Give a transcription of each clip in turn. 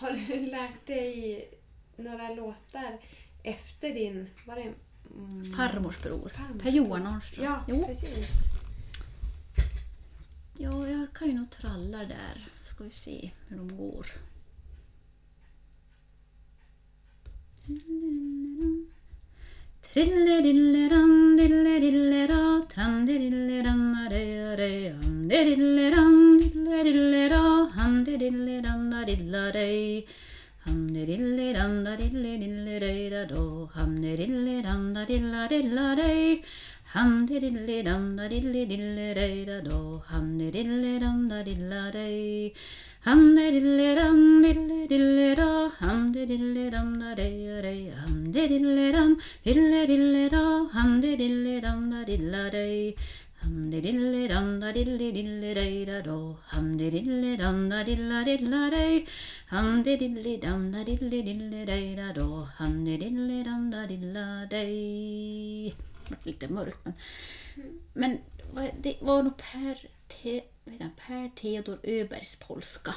Har du lärt dig några låtar efter din... Var det, Farmors bror. Per-Johan Arnström. Ja, Jo. precis. Ja, jag kan ju nog tralla där. Ska vi se hur de går. Trilledilladan, dilledilleda, trandedilledan, adejadej, hamdedilledan, dilledilleda, hamdedilledan, dilladej, hamdedilledan, dilledilledej, då, hamdedilledan, dilladilladej, hamdedilledan, dilledilledej, då, hamdedilledan, dilladej. Hamdedilledan, dilledilleda, hamdedilledan, dadejadej, hamdedilledan, dilledilleda, hamdedilledan, dilladej, hamdedilledan, dilledilledej, då, hamdedilledan, dilladilladej, hamdedilledan, dilledilledej, då, hamdedilledan, dilladej. Det var lite mörkt, men det var nog Per Theodor Öbergs polska.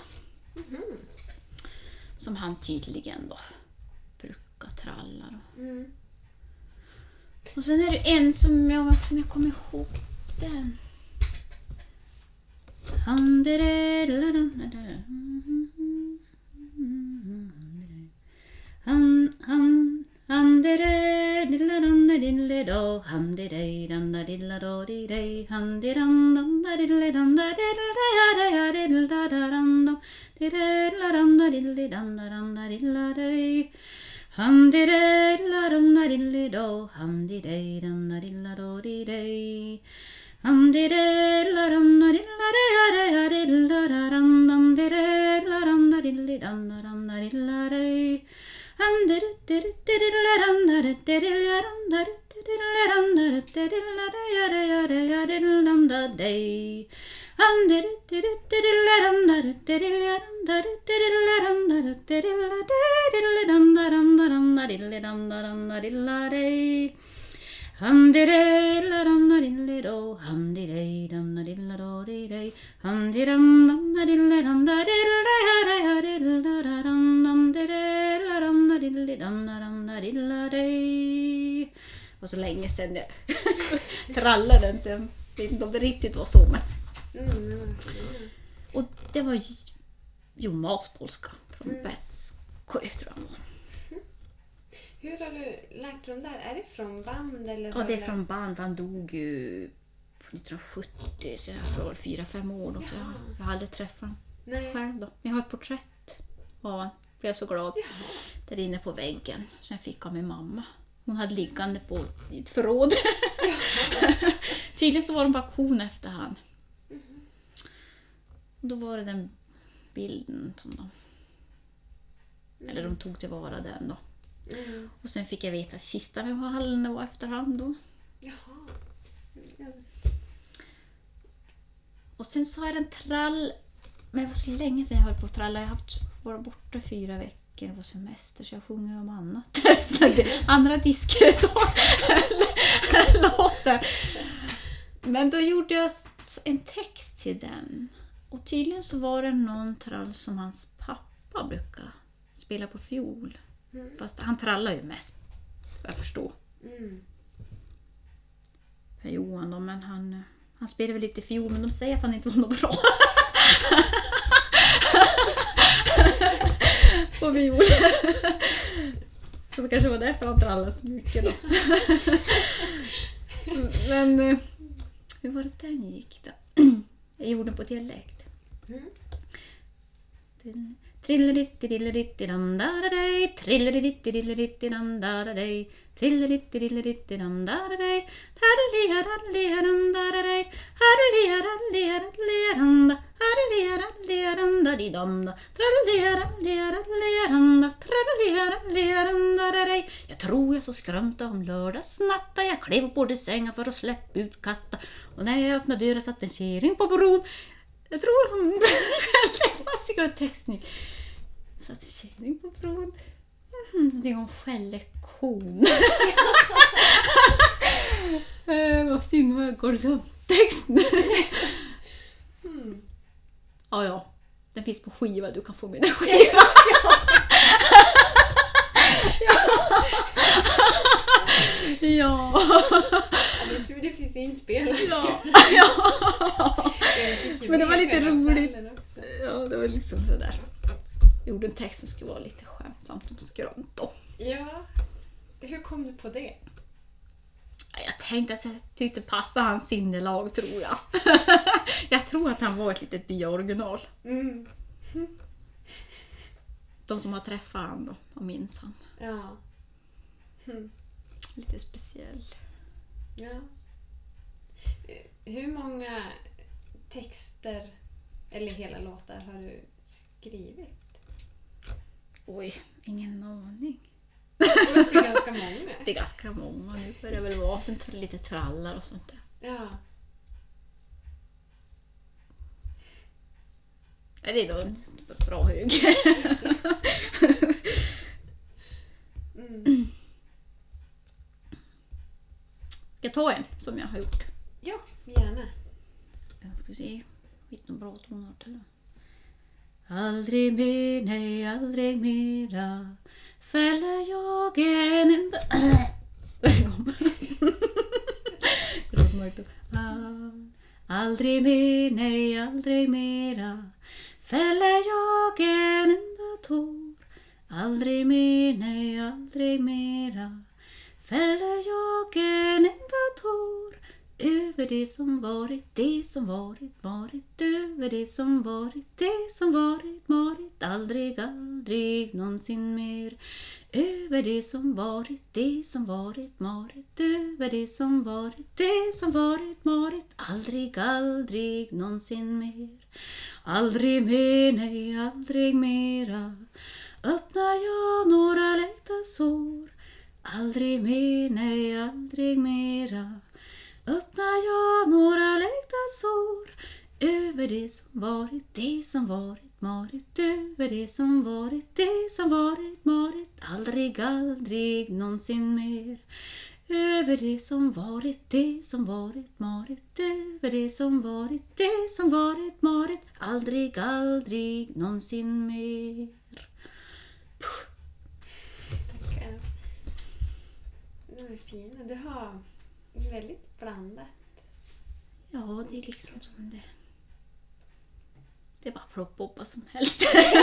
Som han tydligen då brukar tralla då. Och sen är det en som jag kommer ihåg den. Och så länge sedan jag trallade den så jag vet inte om det riktigt var så. Men... Och det var Jonas polska från Bäskö tror jag. Hur har du lärt dig där? Är det från band? Eller ja, det är från band. Han dog ju 1970 så jag var 4-5 år då. Så jag har aldrig träffat honom själv då. Jag har ett porträtt av honom. Jag blev så glad. Där inne på väggen. Så jag fick av min mamma. Hon hade liggande på ett förråd. Tydligen så var de på auktion efter han. Och då var det den bilden som de... Eller de tog tillvara den då. Och sen fick jag veta att kistan vid hallen var efterhand då. Och sen så har jag en trall... Men det var så länge sedan jag höll på att tralla. Jag har varit borta 4 veckor på semester så jag sjunger om annat. Andra disker så låtar. Men då gjorde jag en text till den. Och tydligen så var det någon trall som hans pappa brukar spela på fiol. Fast han trallar ju mest, jag förstår. Per-Johan då, men han spelar väl lite fiol, men de säger att han inte var något bra. På fiol. Så det kanske var därför han trallade så mycket då. Men hur var det den gick då? Jag gjorde den på dialekt. Trillerittidillerittidandadadej, trillerittidillerittidandadadej, trillerittidillerittidandadadej, halliharadliharandadadej, halliharadliharadliharanda, halliharadliharandadidanda, tralliharadliharadliharanda, tralliharadliharandadadej. Jag tror jag så skrömta om lördagsnatta, jag klev på både sängar för att släppa ut katta, och när jag öppnade dörren satt en kärring på bron. Jag tror hon skällde textning. Så att kärring på bron. Det är hon skällde kon. Vad synd vad jag går om texten. Ja. Den finns på skiva, du kan få min skiva. Ja. Jag tror det finns inspelat. Ja. Men det var lite roligt. Ja, det var liksom sådär. Jag gjorde en text som skulle vara lite skämtsamt om skrönt då. Ja. Hur kom du på det? Jag tänkte att jag tyckte passa hans sinnelag, tror jag. Jag tror att han var ett litet by-original. Mm. De som har träffat han då, och minns han. Ja. Mm. Lite speciell. Ja. Hur många texter eller hela låtar har du skrivit? Oj, ingen aning. Det måste bli ganska många. Det är ganska många nu, för det väl vara sen lite trallar och sånt där. Ja. Ja, det är då en bra hög. Mm. Ska jag ta en som jag har gjort? Ja, gärna. Jag ska se. Hitta en bra tonart här. Aldrig mer, nej aldrig mera fäller jag en enda... Aldrig mer, nej aldrig mera fäller jag en enda tår. Aldrig mer, nej aldrig mera fäller jag en enda tår. Över det som varit, det som varit, över det som varit, aldrig, aldrig någonsin mer. Över det som varit, det som varit, över det som varit, aldrig, aldrig någonsin mer. Aldrig mer, nej aldrig mera öppnar jag några läkta sår. Aldrig mer, nej aldrig mera öppnar jag några läkta sår. Över det som varit, det som varit, över det som varit, aldrig, aldrig någonsin mer. Över det som varit, det som varit, över det som varit, aldrig, aldrig någonsin mer. Tackar. De är fina. Du har väldigt blandat. Ja, det är liksom som det. Det är bara plopp vad som helst.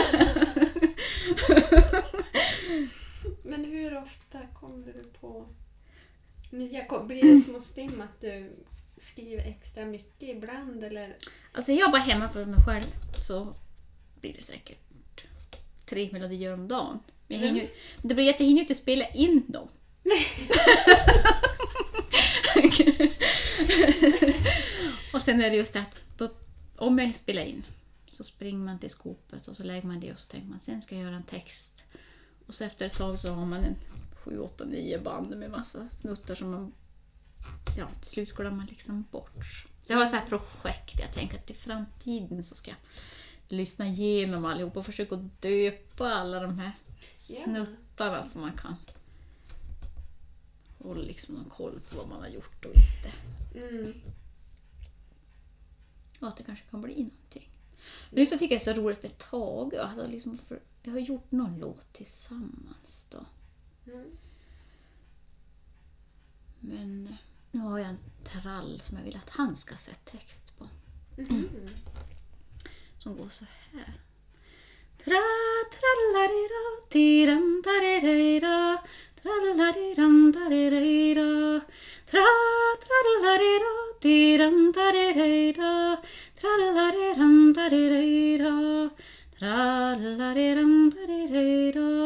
Men hur ofta kommer du på nya? Blir det små stim att du skriver extra mycket ibland? Eller? Alltså jag bara hemma för mig själv så blir det säkert 3 melodier om dagen. Men jag hinner, det blir att jag hinner inte spela in dem. Och sen är det just det att då, om jag spelar in så springer man till skopet och så lägger man det och så tänker man sen ska jag göra en text. Och så efter ett tag så har man en 7, 8, 9 band med massa snuttar som man till slut går man liksom bort. Så jag har så här projekt, jag tänker att i framtiden så ska jag lyssna igenom allihop och försöka döpa alla de här snuttarna som man kan. Och liksom någon koll på vad man har gjort och inte. Mm. Och att det kanske kan bli någonting. Nu så tycker jag det är så roligt med Tage. Jag har gjort någon låt tillsammans då. Mm. Men nu har jag en trall som jag vill att han ska sätta text på. Mm. Som går så här. Tra-trallarira, tiram-tarira, trallariram-tarira, tra-trallarira, tiram-tarira, trallariram-tarira, trallariram-tarira,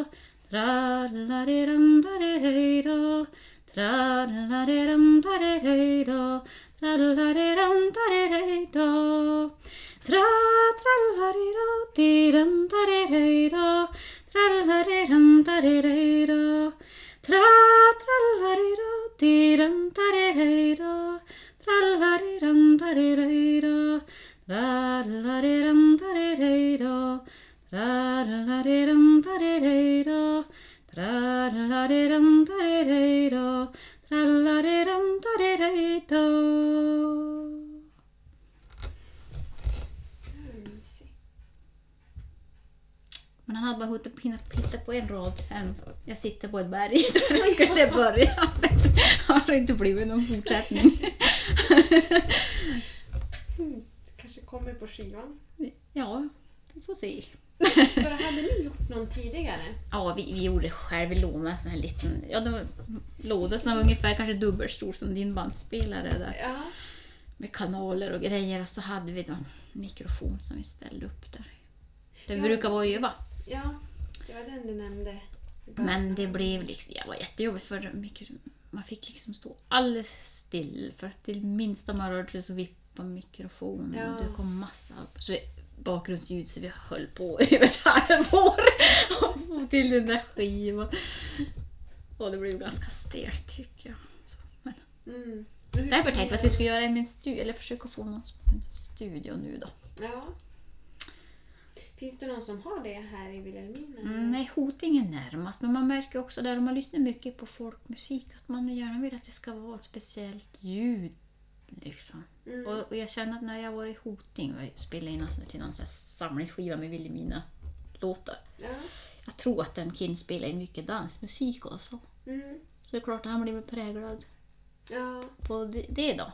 trallariram-tarira, trallariram-tarira, trallariram-tarira, tra-trallarira, tiram-tarira, trallariram-tarira, tra-trallarira, tiram-tarira, trallariram-tarira, trallariram-tarira, trallariram-tarira, trallariram-tarira, trallariram-tarira. Men han hade bara hunnit hitta på en rad än. Jag sitter på ett berg där jag skulle börja. Så har det inte blivit någon fortsättning. Kanske kommer på skivan. Ja, vi får se. För hade ni gjort någon tidigare? Ja, vi gjorde själv. Vi lånade en sån här liten... Ja, det var låda som var ungefär kanske dubbelt stor som din bandspelare där. Ja. Med kanaler och grejer. Och så hade vi då en mikrofon som vi ställde upp där. Där vi Ja, brukar vara och öva. Ja, det var den du nämnde. Men det blev liksom... Det var jättejobbigt för man fick liksom stå alldeles still. För att till minsta man rörde sig så vippade mikrofonen. Ja. Och det kom massa... Så bakgrundsljud så vi höll på över ett halvår och få till den där skivan. Och det blev ganska stelt tycker jag. Så, men. Därför tänkte jag att vi skulle göra en studio, eller försöka få någon studio nu då. Ja. Finns det någon som har det här i Vilhelmina? Nej, Hoting är närmast. Men man märker också där om man lyssnar mycket på folkmusik att man gärna vill att det ska vara ett speciellt ljud. Liksom. Och jag känner att när jag var i Hoting och spelade in till någon samlingsskiva med Vilhelmina låtar. Ja. Jag tror att den killen spelar in mycket dansmusik också. Så det är klart att han blev präglad på det då.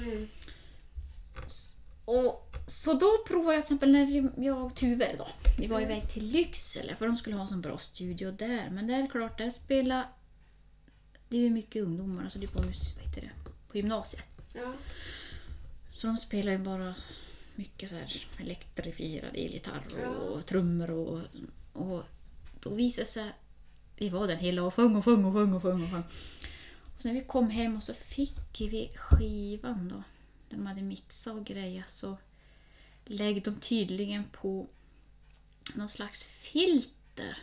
Och så då provade jag till exempel när jag och Tuve då. Vi var iväg till Lycksele för de skulle ha en bra studio där. Men det är klart, där spelar... Det är ju mycket ungdomar, alltså det är på gymnasiet. Ja. Så de spelar ju bara mycket så här elektrifierad elgitarr och trummor och då visade sig, vi var där hela och sjöng. Och så när vi kom hem och så fick vi skivan då, de hade mixat och grejer, så lägger de tydligen på någon slags filter.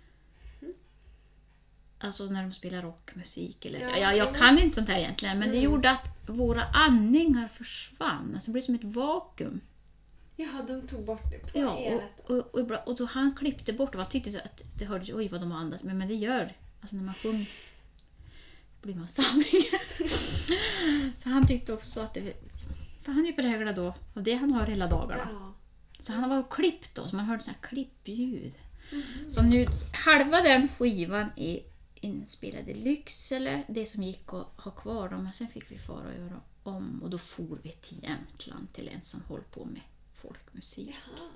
Alltså när de spelar rockmusik eller jag kan inte sånt här egentligen, men det gjorde att våra andningar försvann. Alltså det blev som ett vakuum. Ja, de tog bort det på erat. Och så han klippte bort och han tyckte att det hördes, oj vad de andas, men det gör, alltså när man sjunger blir man sanning. Så han tyckte också att det, för han är ju präglad då av det han hör hela dagarna. Ja. Så han var klippt då, så man hörde sån här klippljud. Så nu halva den skivan är inspelade i Lycksele, det som gick att ha kvar dem, men sen fick vi fara och göra om och då for vi till Jämtland till en som håller på med folkmusik. Jaha.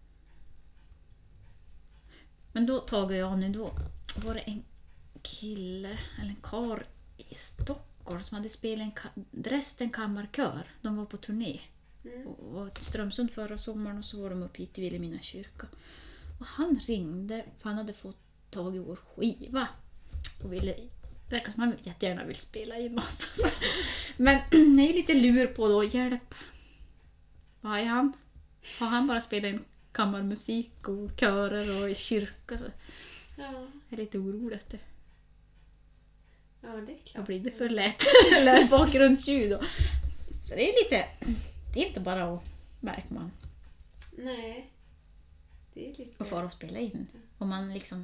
Men då då var det en kille eller en karl i Stockholm som hade spelat Dresden kammarkör. De var på turné och var till Strömsund förra sommaren och så var de uppe hit i Vilhelmina kyrka. Och han ringde för han hade fått tag i vår skiva och verkar som han jättegärna vill spela in oss. Men jag är lite lur på då, hjälp. Vad är han? Har han bara spelat in kammarmusik och körer och i kyrka? Så. Ja. Jag är lite orolig. Ja, det är klart. Då blir det för lätt. Eller bakgrundsljud. Då. Så det är lite, det är inte bara att märka man. Nej. Det är lite... Och fara och spela in. Om man liksom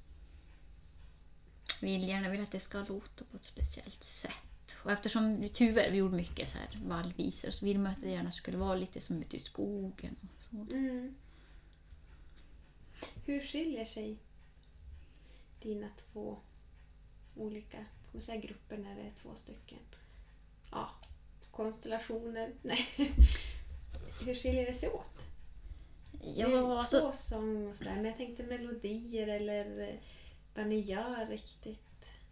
vill att det ska låta på ett speciellt sätt. Och eftersom vi tyvärr gjorde mycket så här vallvisor så vill man att det gärna skulle vara lite som ute i skogen. Och så. Hur skiljer sig dina två olika grupper när det är 2 stycken? Ja, konstellationer. Nej. Hur skiljer det sig åt? Ja, det är alltså 2 sång och sådär, men jag tänkte melodier eller vad ni gör riktigt.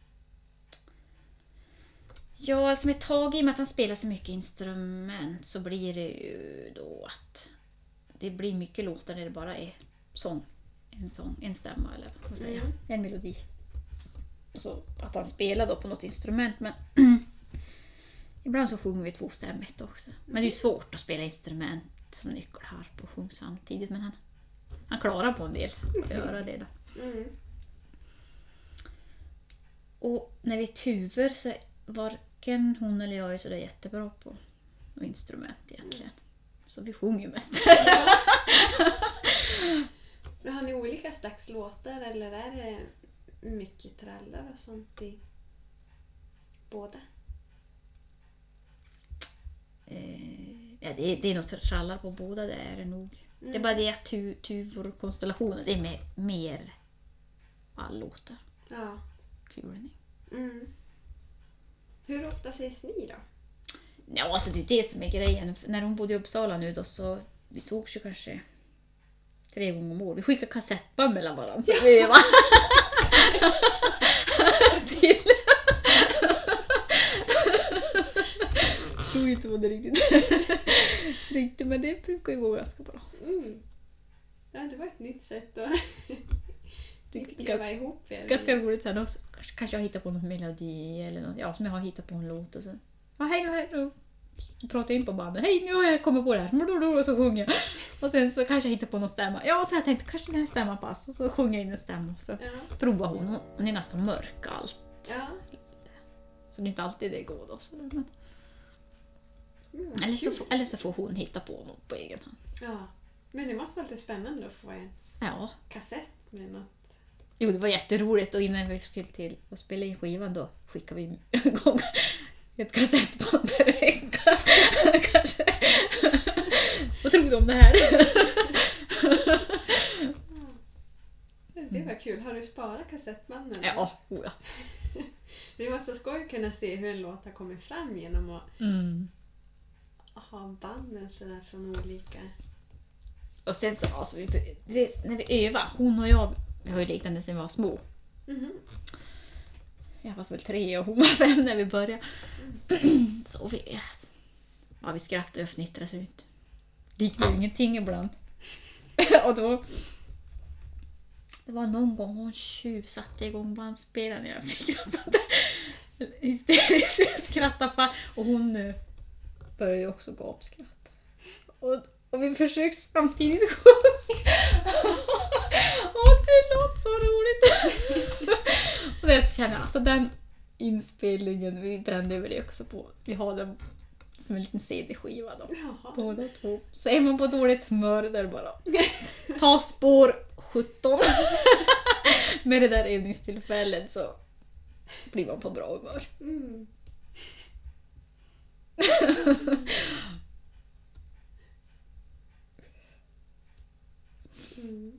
Ja, alltså med Tage, i och med att han spelar så mycket instrument så blir det ju då att det blir mycket låtar där det bara är sång, en stämma eller vad säger en melodi. Så att han spelar då på något instrument, men ibland så sjunger vi 2-stämmigt också. Men det är ju svårt att spela instrument som nyckelharp och sjung samtidigt, men han klarar på en del att göra det då. Och när vi tuver så varken hon eller jag är så där jättebra på instrument egentligen. Så vi sjunger mest. Men har ni olika slags låtar eller är det mycket trallar och sånt i båda? Ja, det är nog trallar på båda, det är det nog. Det är bara det att tuvor-konstellationen, det är mer allåtar. Ja. Kulning. Mm. Hur ofta ses ni då? Ja, alltså det är det som är grejen. När hon bodde i Uppsala nu då, så vi sågs ju kanske 3 gånger om året. Vi skickade kassettband mellan varandra så vi var till. Jag tror inte vad det riktigt, men det brukar ju gå ganska bra. Mm. Ja, det var ett nytt sätt att ihop er. Ganska roligt sen också. Kanske jag hittar på någon melodi eller något, ja, som jag har hittat på en låt och så. Ja, hej då. Så pratar jag in på bandet. Hej, nu har jag kommit på det här. Och så sjunger jag. Och sen så kanske jag hittar på någon stämma. Ja, så jag tänkte kanske den här stämman passar. Och så sjunger jag in en stämma. Så provar hon. Hon är ganska mörk allt. Ja. Så det är inte alltid det går då. Så, men... Mm, eller så får hon hitta på något på egen hand. Ja. Men det måste vara lite spännande att få en kassett med något. Jo, det var jätteroligt och innan vi skulle till att spela in skivan då skickade vi igång ett kassettband per vecka. Kanske. Vad tror du om det här? Det var kul. Har du sparat kassettbanden? Ja. Det måste vara skoj att kunna se hur en låt har kommit fram genom att ha banden sådär från olika. Och sen så alltså, när vi övar, hon och jag, vi har ju liknande sen vi var små. Mm-hmm. Jag var väl 3 och hon var 5 när vi började. Så vi skrattade och fnittrade ut. Liknade ingenting ibland. Och då det var någon gång hon satte igång bandspelaren när jag fick något sånt där hysteriskt skratta. Och hon började också gapskratta. Och vi försökte samtidigt sjunga. Och det låter så roligt. Och det känner jag, alltså den inspelningen, vi brände över det också på. Vi har den som en liten CD-skiva då. Båda två. Så är man på dåligt humör där bara. Ta spår 17. Med det där övningstillfället så blir man på bra humör. Mm. Mm.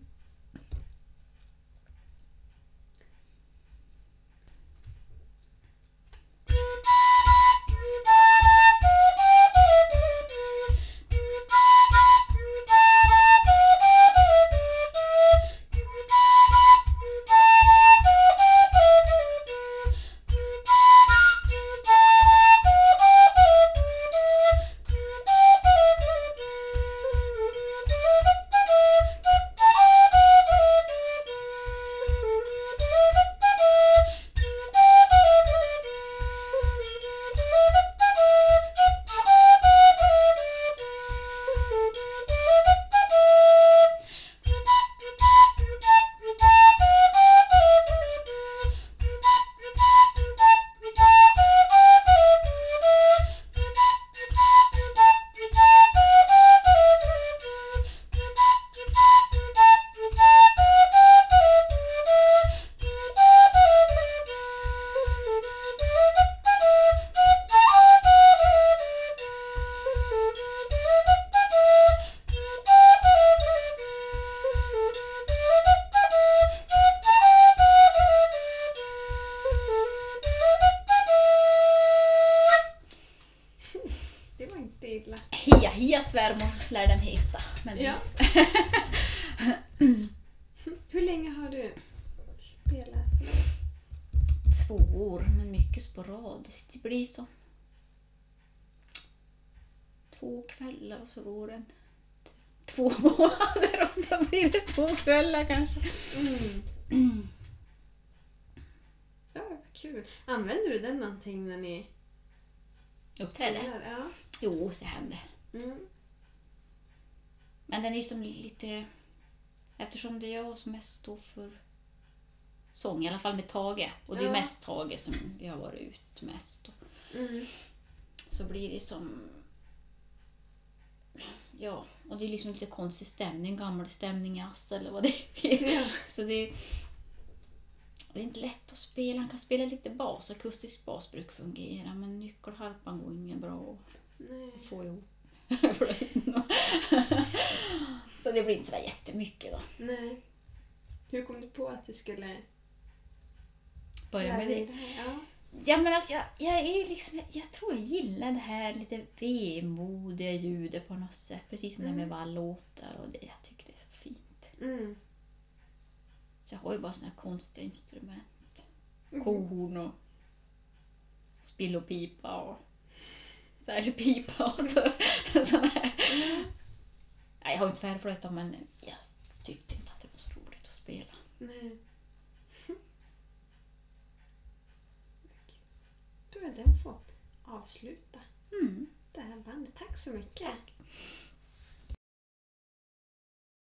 Hia svärmor lär den heta. Men... Ja. Hur länge har du spelat? 2 år, men mycket sporadiskt. Det blir så 2 kvällar och så går den 2 månader och så blir det 2 kvällar kanske. Ja, kul. Använder du den någonting när ni uppträder? Ja. Jo, det händer. Mm. Men den är ju som lite, eftersom det är jag som mest står för sång, i alla fall med Tage. Och det är mest Tage som vi har varit ut mest. Så blir det som, ja, och det är liksom lite konstig stämning, gammal stämning i ass eller vad det är. Ja. Så det är inte lätt att spela. Han kan spela lite bas, akustisk bas brukar fungera, men nyckelharpan går ingen bra att få ihop. flöjten. Så det blir inte sådär jättemycket då. Nej. Hur kom du på att du skulle Börja med det. här? Ja. Ja, men alltså jag är liksom, jag tror jag gillar det här lite vemodiga ljudet på något sätt. Precis som det med vallåtar och det. Jag tycker det är så fint. Mm. Så jag har ju bara såna här konstiga instrument. Korn och spillopipa och särpipa och såna här. Nej, jag har inte tvärflöjt men jag tyckte inte att det var så roligt att spela. Nej. Då är den får avsluta Mm. det här bandet. Tack så mycket. Tack.